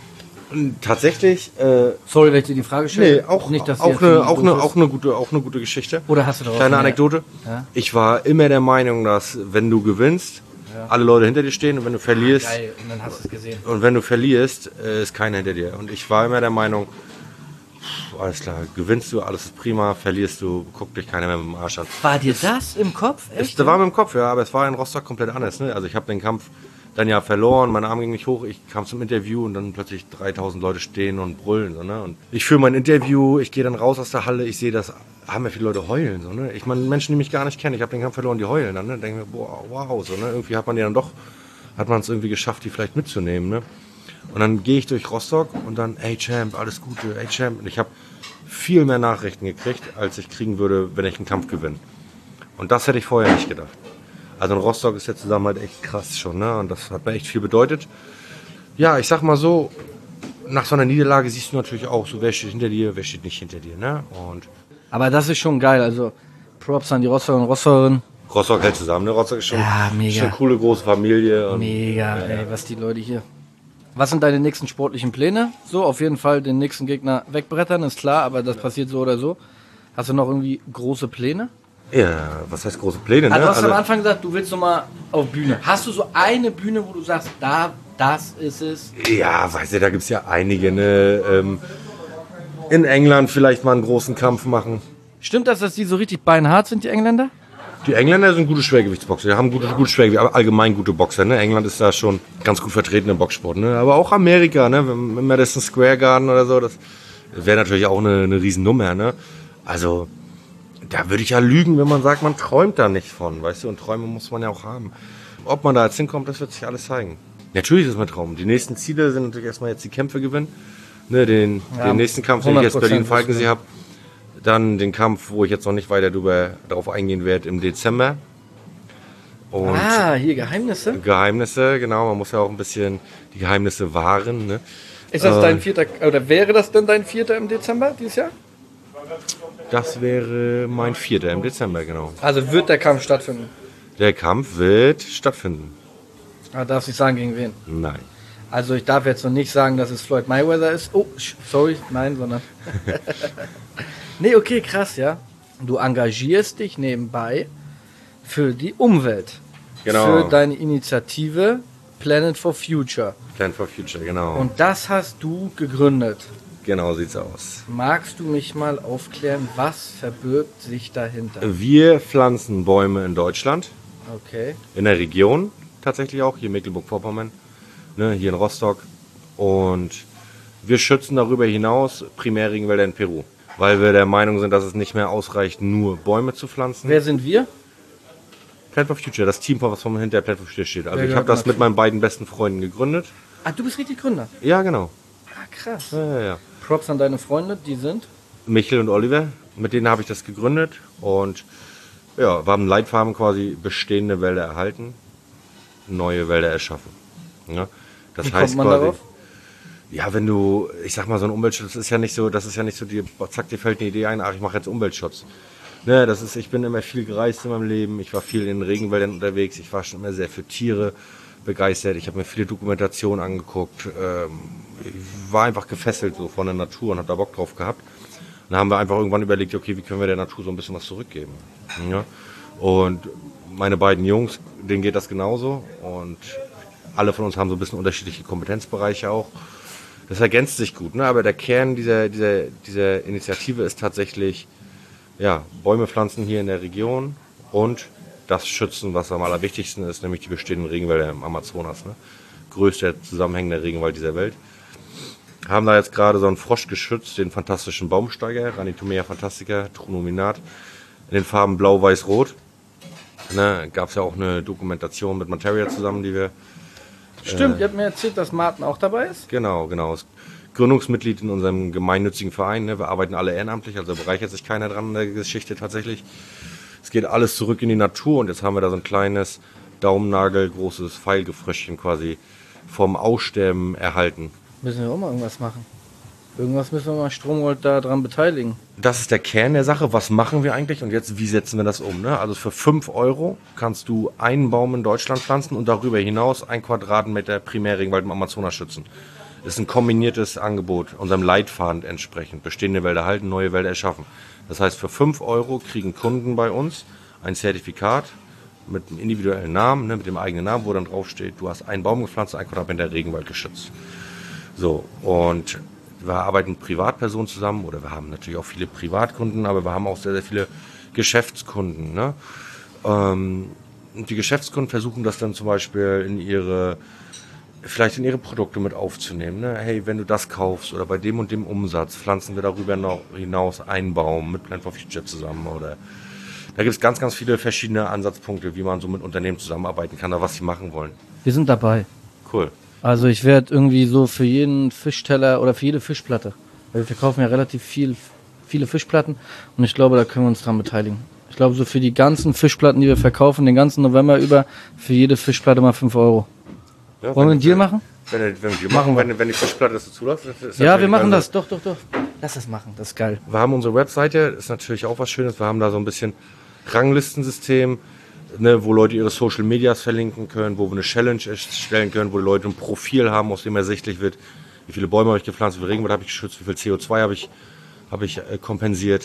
Und tatsächlich, äh, Sorry, wenn ich dir die Frage stelle. nee, auch, nicht, dass die auch, jetzt eine, irgendwie auch, doof eine, ist. auch, eine gute, auch eine gute Geschichte. Oder hast du daraus Kleine mehr? Anekdote. Ja. Ich war immer der Meinung, dass wenn du gewinnst, alle Leute hinter dir stehen und wenn du verlierst, Geil, und dann hast du es gesehen. und wenn du verlierst, äh, ist keiner hinter dir. Und ich war immer der Meinung, pff, alles klar, gewinnst du, alles ist prima, verlierst du, guckt dich keiner mehr mit dem Arsch an. War dir das im Kopf? Echt? Das war mit dem Kopf, ja, aber es war in Rostock komplett anders. Ne? Also ich habe den Kampf dann ja verloren, mein Arm ging nicht hoch, ich kam zum Interview und dann plötzlich dreitausend Leute stehen und brüllen. So, ne? Und ich führe mein Interview, ich gehe dann raus aus der Halle, ich sehe, dass haben ja viele Leute heulen. So, ne? Ich meine, Menschen, die mich gar nicht kennen, ich habe den Kampf verloren, die heulen dann. Ne? Denke mir, boah, wow, so, ne? Irgendwie hat man ja dann doch, hat man es irgendwie geschafft, die vielleicht mitzunehmen. Ne? Und dann gehe ich durch Rostock und dann, ey Champ, alles Gute, ey Champ. Und ich habe viel mehr Nachrichten gekriegt, als ich kriegen würde, wenn ich einen Kampf gewinne. Und das hätte ich vorher nicht gedacht. Also in Rostock ist der Zusammenhalt echt krass schon, ne? Und das hat mir echt viel bedeutet. Ja, ich sag mal so, nach so einer Niederlage siehst du natürlich auch, so wer steht hinter dir, wer steht nicht hinter dir, ne? Und Aber das ist schon geil. Also Props an die Rostocker und Rostockerinnen. Rostock hält zusammen, ne? Rostock ist schon, Ja, mega. schon eine coole große Familie. Und Mega, ey, was die Leute hier. Was sind deine nächsten sportlichen Pläne? So, auf jeden Fall den nächsten Gegner wegbrettern, ist klar, aber das passiert so oder so. Hast du noch irgendwie große Pläne? Ja, was heißt große Pläne, ne? Ah, du hast Also- am Anfang gesagt, du willst noch mal auf Bühne. Hast du so eine Bühne, wo du sagst, da, das ist es? Ja, weißt du, da gibt's ja einige, ne? Ähm, in England vielleicht mal einen großen Kampf machen. Stimmt das, dass die so richtig beinhart sind, die Engländer? Die Engländer sind gute Schwergewichtsboxer, die haben gute, gute Schwergewicht, aber allgemein gute Boxer. Ne? England ist da schon ganz gut vertreten im Boxsport. Ne? Aber auch Amerika, ne? Wenn wenn Madison Square Garden oder so, das wäre natürlich auch eine, eine Riesennummer. Ne? Also, da würde ich ja lügen, wenn man sagt, man träumt da nicht von, weißt du? Und Träume muss man ja auch haben. Ob man da jetzt hinkommt, das wird sich alles zeigen. Natürlich ist es mein Traum. Die nächsten Ziele sind natürlich erstmal jetzt die Kämpfe gewinnen. Ne? Den, Ja, den nächsten Kampf, den ich jetzt hundert Prozent Berlin-Falkensee habe. Dann den Kampf, wo ich jetzt noch nicht weiter drüber, darauf eingehen werde, im Dezember. Und Ah, hier Geheimnisse. Geheimnisse, genau, man muss ja auch ein bisschen die Geheimnisse wahren. Ne? Ist das Äh, dein vierter, oder wäre das denn dein vierter im Dezember dieses Jahr? Das wäre mein vierter im Dezember, genau. Also wird der Kampf stattfinden? Der Kampf wird stattfinden. Ah, darfst nicht sagen, gegen wen? Nein. Also ich darf jetzt noch nicht sagen, dass es Floyd Mayweather ist. Oh, sch- sorry, nein, sondern... Nee, okay, krass, ja. Du engagierst dich nebenbei für die Umwelt. Genau. Für deine Initiative Planet for Future. Plan for Future, genau. Und das hast du gegründet. genau sieht's aus. Magst du mich mal aufklären, was verbirgt sich dahinter? Wir pflanzen Bäume in Deutschland, Okay. in der Region tatsächlich auch, hier Mecklenburg-Vorpommern, ne, hier in Rostock. Und wir schützen darüber hinaus Primärregenwälder in Peru. Weil wir der Meinung sind, dass es nicht mehr ausreicht, nur Bäume zu pflanzen. Wer sind wir? Plan for Future, das Team, was vom hinter Plan for Future steht. Also Wer ich habe gehört das mit dazu? meinen beiden besten Freunden gegründet. Ah, du bist richtig Gründer. Ja, genau. Ah, krass. Ja, ja, ja. Props an deine Freunde, die sind? Michel und Oliver, mit denen habe ich das gegründet. Und ja, wir haben Leitfaden quasi bestehende Wälder erhalten, neue Wälder erschaffen. Ja, das Wie heißt kommt man quasi, darauf? ja, wenn du, ich sag mal, so ein Umweltschutz ist ja nicht so, das ist ja nicht so, die, zack, dir fällt eine Idee ein, ach, ich mache jetzt Umweltschutz. Ne, das ist, ich bin immer viel gereist in meinem Leben. Ich war viel in den Regenwäldern unterwegs. Ich war schon immer sehr für Tiere begeistert. Ich habe mir viele Dokumentationen angeguckt. Ähm, ich war einfach gefesselt so von der Natur und habe da Bock drauf gehabt. Dann haben wir einfach irgendwann überlegt, okay, wie können wir der Natur so ein bisschen was zurückgeben. Ja? Und meine beiden Jungs, denen geht das genauso. Und alle von uns haben so ein bisschen unterschiedliche Kompetenzbereiche auch. Das ergänzt sich gut, ne? Aber der Kern dieser, dieser, dieser Initiative ist tatsächlich, ja, Bäume pflanzen hier in der Region und das schützen, was am allerwichtigsten ist, nämlich die bestehenden Regenwälder im Amazonas. Ne? Größter zusammenhängender Regenwald dieser Welt. Haben da jetzt gerade so einen Frosch geschützt, den fantastischen Baumsteiger, Ranitomea fantastica, Trunominat, in den Farben Blau, Weiß, Rot. Ne? Gab es ja auch eine Dokumentation mit Materia zusammen, die wir... Stimmt, äh, ihr habt mir erzählt, dass Martin auch dabei ist? Genau, genau. Ist Gründungsmitglied in unserem gemeinnützigen Verein. Ne? Wir arbeiten alle ehrenamtlich, also bereichert sich keiner dran in der Geschichte tatsächlich. Es geht alles zurück in die Natur und jetzt haben wir da so ein kleines, daumennagelgroßes Pfeilgefröschchen quasi vom Aussterben erhalten. Müssen wir auch mal irgendwas machen. Irgendwas müssen wir mal Stromgold da dran beteiligen. Das ist der Kern der Sache. Was machen wir eigentlich und jetzt, wie setzen wir das um? Ne? Also für fünf Euro kannst du einen Baum in Deutschland pflanzen und darüber hinaus ein Quadratmeter Primärregenwald im Amazonas schützen. Das ist ein kombiniertes Angebot, unserem Leitfaden entsprechend. Bestehende Wälder halten, neue Wälder erschaffen. Das heißt, für fünf Euro kriegen Kunden bei uns ein Zertifikat mit einem individuellen Namen, ne, mit dem eigenen Namen, wo dann draufsteht, du hast einen Baum gepflanzt, ein Quadratmeter Regenwald geschützt. So, und wir arbeiten mit Privatpersonen zusammen oder wir haben natürlich auch viele Privatkunden, aber wir haben auch sehr, sehr viele Geschäftskunden. Ne? Ähm, und die Geschäftskunden versuchen das dann zum Beispiel in ihre, vielleicht in ihre Produkte mit aufzunehmen. Ne? Hey, wenn du das kaufst oder bei dem und dem Umsatz, pflanzen wir darüber noch hinaus einen Baum mit Plant for Future zusammen. Oder da gibt es ganz, ganz viele verschiedene Ansatzpunkte, wie man so mit Unternehmen zusammenarbeiten kann oder was sie machen wollen. Wir sind dabei. Cool. Also ich werde irgendwie so für jeden Fischteller oder für jede Fischplatte, weil wir verkaufen ja relativ viel, viele Fischplatten und ich glaube, da können wir uns dran beteiligen. Ich glaube, so für die ganzen Fischplatten, die wir verkaufen, den ganzen November über, für jede Fischplatte mal fünf Euro. Ja, Wollen wir einen Deal machen? Wenn, wenn, wenn, wir machen wenn, wenn die Fischplatte das so zuläuft. Ist ja, wir machen das. Doch, doch, doch. Lass das machen. Das ist geil. Wir haben unsere Webseite, ist natürlich auch was Schönes. Wir haben da so ein bisschen Ranglistensystem, ne, wo Leute ihre Social Medias verlinken können, wo wir eine Challenge erstellen können, wo die Leute ein Profil haben, aus dem ersichtlich wird, wie viele Bäume habe ich gepflanzt, wie viel Regenwald habe ich geschützt, wie viel C O zwei habe ich, habe ich äh, kompensiert.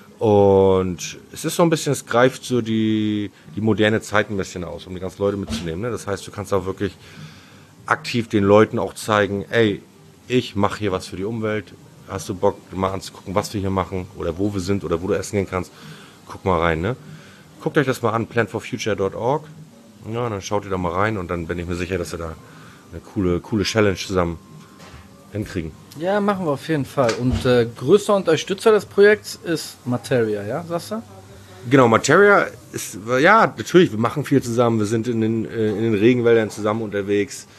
Und es ist so ein bisschen, es greift so die, die moderne Zeit ein bisschen aus, um die ganzen Leute mitzunehmen. Ne? Das heißt, du kannst auch wirklich aktiv den Leuten auch zeigen, ey, ich mache hier was für die Umwelt, hast du Bock mal anzugucken, was wir hier machen oder wo wir sind oder wo du essen gehen kannst, guck mal rein. Ne? Guckt euch das mal an, plant for future dot org. Ja, dann schaut ihr da mal rein und dann bin ich mir sicher, dass wir da eine coole, coole Challenge zusammen hinkriegen. Ja, machen wir auf jeden Fall. Und äh, größter Unterstützer des Projekts ist Materia, ja, sagst du? Genau, Materia ist, ja, natürlich, wir machen viel zusammen, wir sind in den, äh, in den Regenwäldern zusammen unterwegs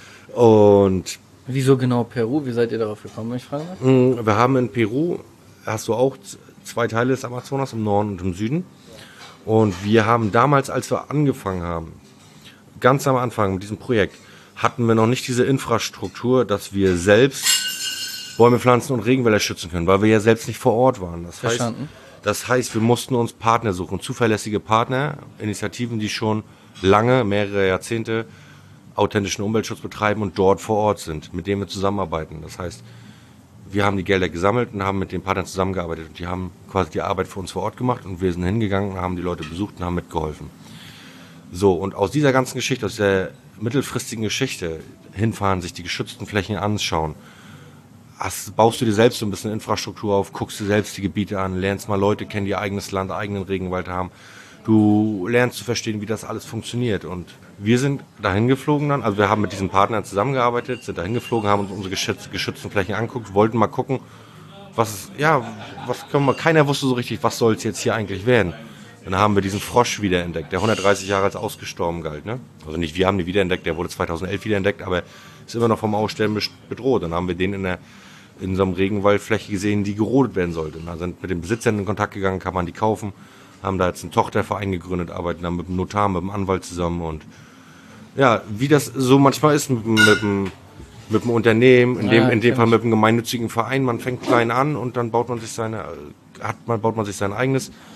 und... Wieso genau Peru? Wie seid ihr darauf gekommen, wenn ich fragen darf? Wir haben in Peru, hast du auch zwei Teile des Amazonas, im Norden und im Süden. Und wir haben damals, als wir angefangen haben, ganz am Anfang mit diesem Projekt, hatten wir noch nicht diese Infrastruktur, dass wir selbst Bäume pflanzen und Regenwälder schützen können, weil wir ja selbst nicht vor Ort waren. Das Verstanden. Heißt, das heißt, wir mussten uns Partner suchen, zuverlässige Partner, Initiativen, die schon lange, mehrere Jahrzehnte authentischen Umweltschutz betreiben und dort vor Ort sind, mit denen wir zusammenarbeiten. Das heißt, wir haben die Gelder gesammelt und haben mit den Partnern zusammengearbeitet und die haben quasi die Arbeit für uns vor Ort gemacht und wir sind hingegangen und haben die Leute besucht und haben mitgeholfen. So, und aus dieser ganzen Geschichte, aus der mittelfristigen Geschichte, hinfahren, sich die geschützten Flächen anschauen, hast, baust du dir selbst so ein bisschen Infrastruktur auf, guckst dir selbst die Gebiete an, lernst mal Leute kennen, die eigenes Land, eigenen Regenwald haben. Du lernst zu verstehen, wie das alles funktioniert. Und wir sind dahin geflogen dann, also wir haben mit diesen Partnern zusammengearbeitet, sind dahin geflogen, haben uns unsere geschütz, geschützten Flächen angeguckt, wollten mal gucken, was, ja, was können wir, keiner wusste so richtig, was soll es jetzt hier eigentlich werden. Dann haben wir diesen Frosch wiederentdeckt, der hundertdreißig Jahre als ausgestorben galt. Ne? Also nicht wir haben ihn wiederentdeckt, der wurde zweitausendelf wiederentdeckt, aber ist immer noch vom Aussterben bedroht. Dann haben wir den in der in so einem Regenwaldfläche gesehen, die gerodet werden sollte. Da sind mit den Besitzern in Kontakt gegangen, kann man die kaufen, haben da jetzt einen Tochterverein gegründet, arbeiten dann mit dem Notar, mit dem Anwalt zusammen und ja, wie das so manchmal ist mit, mit, mit, mit dem Unternehmen, in dem, ja, in dem Fall mit einem gemeinnützigen Verein, man fängt klein an und dann baut man sich seine, hat man, baut man sich sein eigenes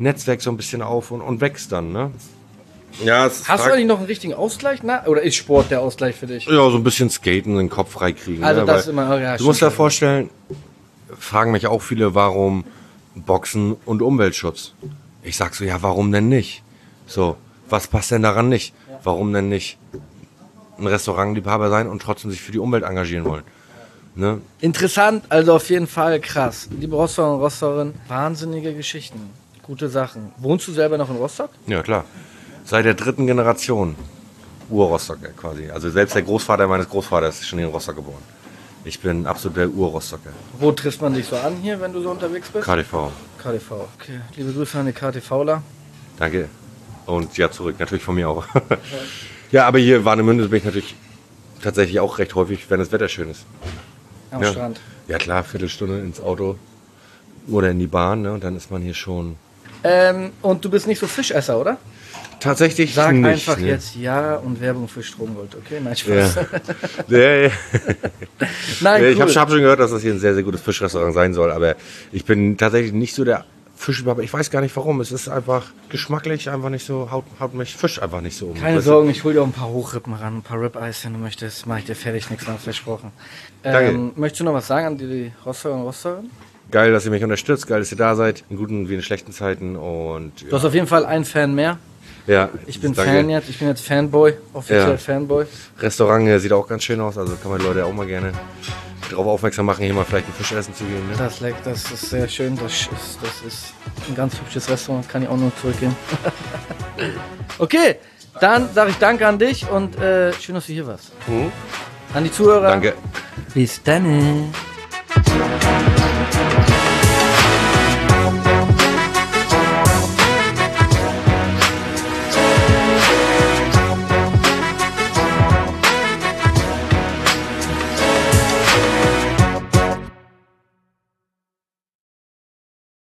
Netzwerk so ein bisschen auf und, und wächst dann, ne? Ja, es Hast du eigentlich noch einen richtigen Ausgleich? Na? Oder ist Sport der Ausgleich für dich? Ja, so ein bisschen skaten, den Kopf freikriegen. Also ne? das Weil ist immer... Ja, du musst dir vorstellen, fragen mich auch viele, warum Boxen und Umweltschutz? Ich sag so, ja, warum denn nicht? So, was passt denn daran nicht? Warum denn nicht ein Restaurantliebhaber sein und trotzdem sich für die Umwelt engagieren wollen? Ne? Interessant, also auf jeden Fall krass. Liebe Rostocker und Rostockerin, wahnsinnige Geschichten, gute Sachen. Wohnst du selber noch in Rostock? Ja, klar. Seit der dritten Generation Ur-Rostocker quasi. Also selbst der Großvater meines Großvaters ist schon in Rostock geboren. Ich bin absolut der Ur-Rostocker. Wo trifft man dich so an hier, wenn du so unterwegs bist? K D V. K D V. Okay, liebe Grüße an die KTVler. Danke. Und ja, zurück, natürlich von mir auch. Ja, aber hier in Warnemünde bin ich natürlich tatsächlich auch recht häufig, wenn das Wetter schön ist. Am ja. Strand. Ja klar, Viertelstunde ins Auto oder in die Bahn, ne? Und dann ist man hier schon... Ähm, und du bist nicht so Fischesser, oder? Tatsächlich Sag nicht, einfach ne? jetzt Ja und Werbung für Stromgold, okay? Nein, Ja. Spaß. ja, ja. Nein, Ja, cool. ich habe hab schon gehört, dass das hier ein sehr, sehr gutes Fischrestaurant sein soll, aber ich bin tatsächlich nicht so der Fischliebhaber. Ich weiß gar nicht warum. Es ist einfach geschmacklich einfach nicht so, haut, haut mich Fisch einfach nicht so um. Keine Weißt du? Sorgen, ich hol dir auch ein paar Hochrippen ran, ein paar Rib-Eyes, wenn du möchtest. Mach ich dir fertig, nichts anderes versprochen. Danke. Ähm, möchtest du noch was sagen an die Rostocker und Rostockerin? Geil, dass ihr mich unterstützt, geil, dass ihr da seid, in guten wie in schlechten Zeiten und Du ja, hast auf jeden Fall einen Fan mehr. ja Ich bin danke. Fan jetzt, ich bin jetzt Fanboy, offiziell Ja. Fanboy. Restaurant äh, sieht auch ganz schön aus, also kann man die Leute auch mal gerne darauf aufmerksam machen, hier mal vielleicht ein Fisch essen zu gehen. Ne? Das leckt, das ist sehr schön, das ist, das ist ein ganz hübsches Restaurant, kann ich auch nur zurückgeben. Okay, dann sage ich danke an dich und äh, schön, dass du hier warst. Mhm. An die Zuhörer. Danke. Bis dann.